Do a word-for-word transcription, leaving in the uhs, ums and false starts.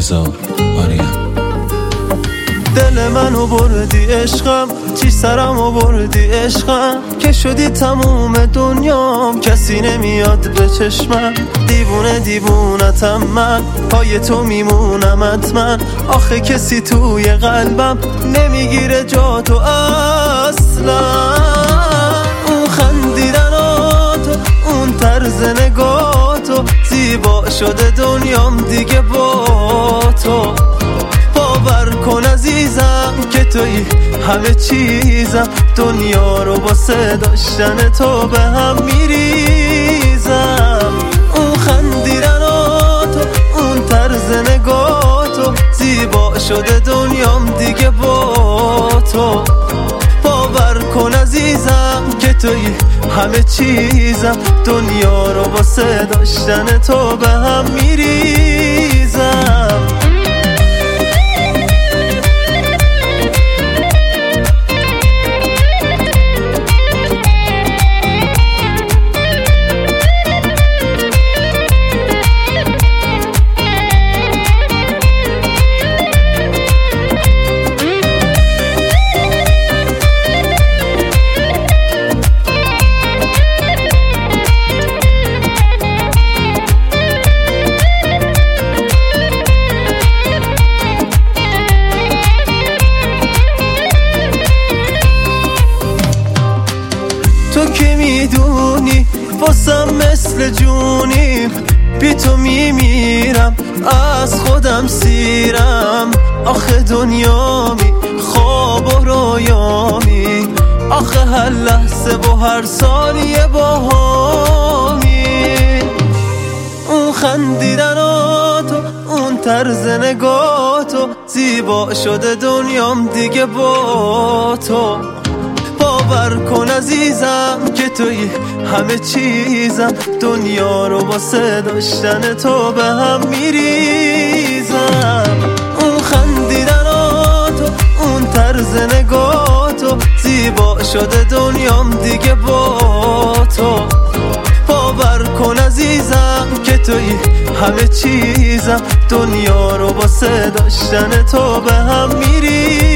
رضا آریان. دل منو بردی عشقم، چی سرمو بردی عشقم، که شدی تموم دنیام، کسی نمیاد به چشمم. دیوونه دیوونتم من، پای تو میمونم حتما. آخه کسی توی قلبم نمیگیره جا تو اصلا. اون خندیدناتو، اون طرز نگاتو، زیبا شده دنیام دیگه با تو. باور کن عزیزم که توی همه چیزم، دنیا رو واسه داشتن تو به هم میریزم. اون خندیدناتو، اون طرز نگاتو، زیبا شده دنیام دیگه با تو. باور کن عزیزم که توی همه چیزم، دنیا رو واسه داشتن تو به هم میریزم. تو که میدونی واسم مثل جونی، بی تو میمیرم، از خودم سیرم. آخه دنیامی، خواب و رویامی، آخه هر لحظه و هر ثانیه باهامی. اون خندیدناتو، اون طرز نگاتو، زیبا شده دنیام دیگه با تو. باور کن عزیزم که توی همه چیزم، دنیا رو واسه داشتن تو به هم میریزم. اون خندیدناتو، اون طرز نگاتو، زیبا شده دنیام دیگه با تو. باور کن عزیزم که توی همه چیزم، دنیا رو واسه داشتن تو به هم میریزم.